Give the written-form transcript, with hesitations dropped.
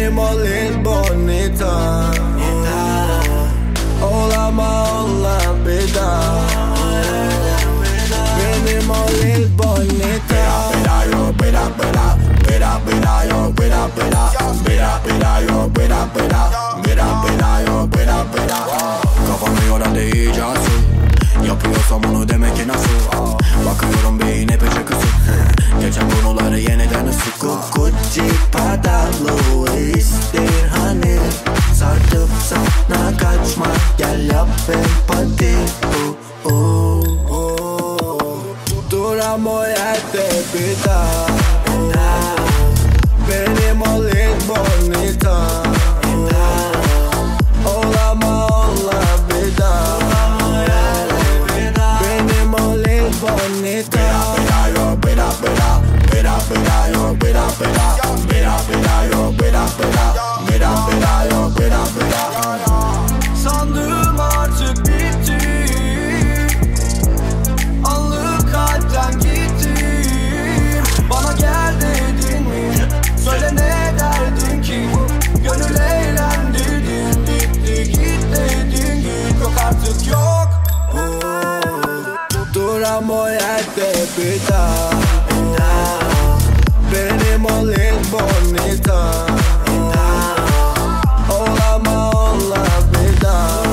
benim o lil bonita. Olama olla bir daha. Benim o lil bonita. Bela yo, bela bela, bela bela yo, bela bela, bela bela yo, bela bela, bela bela yo, bela bela. Kafamı yoran değicası, yapıyorsam onu demek ki nasıl? Bakıyorum beyine peşe kısık, geçen konuları yeniden ısık. Gucci Prada Louis değil hani. Sardım sana kaçma, gel yap empati. Duram o yerde bir daha. Benim o lil bonita. Olama olla bir daha. Benim o lil bonita. Bela yo, bela bela, bela bela yo, bela bela, bela bela yo, bela bela, bela bela yo, bela bela. Sandım artık bitti. Anlık kalpten gittim. Bana gel dedin mi? Söyle ne derdin ki? Gönül eğlendirdin. Gitti git dedin git. Yok artık yok. Duram o yerde bir daha. Benim o lil bonita. Olama olla bir daha.